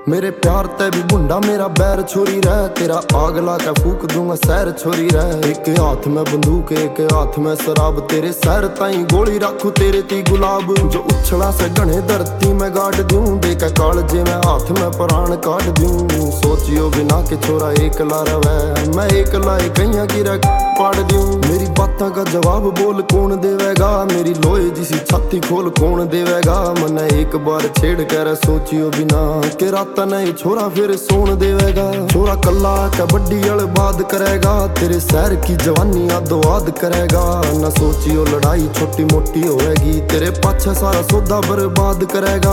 मेरे प्यार ते भी बुंडा मेरा बैर छोरी रह, तेरा आग ला के फूक दूंगा सैर छोरी रह। एक हाथ में बंदूक एक हाथ में शराब, तेरे सैर ताई गोली रखू तेरे ती गुलाब। जो उछला से घने धरती में गाड़ दूं, देखे कालजे में हाथ में प्राण काट दूं। सोचियो बिना के छोरा एकला रवे, मैं एकला कहिया की रख पाड़ दूं। मेरी बातों का जवाब बोल कौन देवेगा, मेरी लोहे जिसी छाती खोल कौन देवेगा। मने एक बार छेड़ कर सोचियो बिना के रात नहीं छोरा फिर सोन देवेगा। छोरा कल्ला कबड्डी बात करेगा, तेरे शहर की जवानी आदो आद करेगा। न सोचियो लड़ाई छोटी मोटी होएगी, तेरे पाछे सारा सौदा बर्बाद करेगा।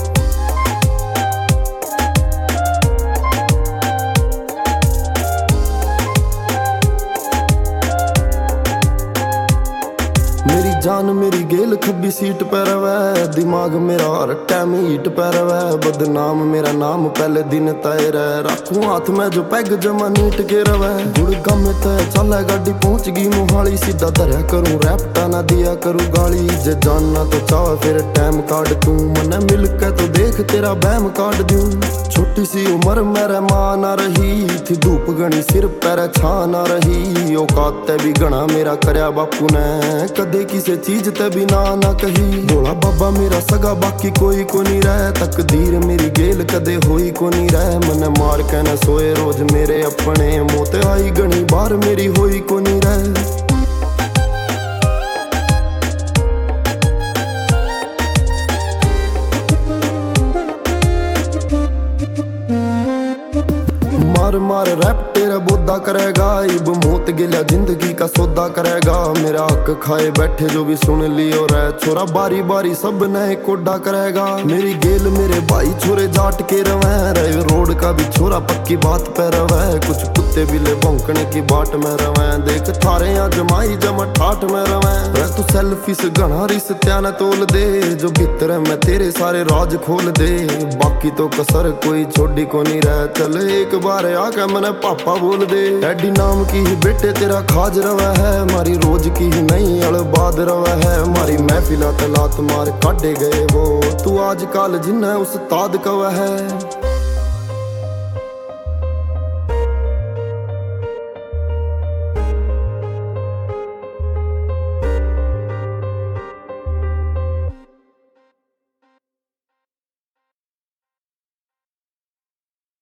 मेरी जान मेरी गेल खब्बी सीट पर रवे, दिमाग मेरा हर टाइम हीट पर रवे। बदनाम मेरा नाम पहले दिन तय रह, रखूं हाथ में जो पैग जमा नीट के रवे। गुड़गांव में तय चल गाड़ी पहुंच गई मोहाली, सीधा धरया करूं रैप्टा ना दिया करूं गाली। जे जानना तो चाह फिर टाइम काट तू, मने मिल के तो देख तेरा बैम काट दूं। छोटी सी उम्र मेरे मां ना रही थी, धूप गणी सिर पैर छा ना रही। औकात ते भी गणा मेरा करया बापू ने, कदे किसी चीज ते भी ना कही। बोला बाबा मेरा सगा बाकी कोई को नहीं रह, तकदीर मेरी गेल कदे होई को नहीं रह। मने मार के न सोए रोज मेरे अपने, मोते आई गणी बार मेरी होई को नहीं रह। मार मार रैप तेरा बोदा करेगा, इब मौत गिला जिंदगी का सौदा करेगा। मेरा हक खाए बैठे जो भी सुन लियो रे, छोरा बारी बारी सब नए कोडा करेगा। मेरी गेल मेरे भाई छोरे जाट के रवे, रहे रोड का भी छोरा पक्की बात पे रवे। कुछ कुत्ते बिले भौंकने की बाट में रवे, देख थारे यहाँ जमाई जमा ठाठ में रवे। तू सेल्फी से घना रिश्त्या न तोल दे, जो भीतर में तेरे सारे राज खोल दे। बाकी तो कसर कोई छोड़ी को नहीं रह, चल एक बार आके मने पापा बोल दे। डैडी नाम की ही बेटे तेरा खाज रवा है, मारी रोज की ही नहीं अलबाद रवा है। मारी महफिला तलात मार काटे गए वो, तू आजकल जिन्ना उस्ताद कवा है।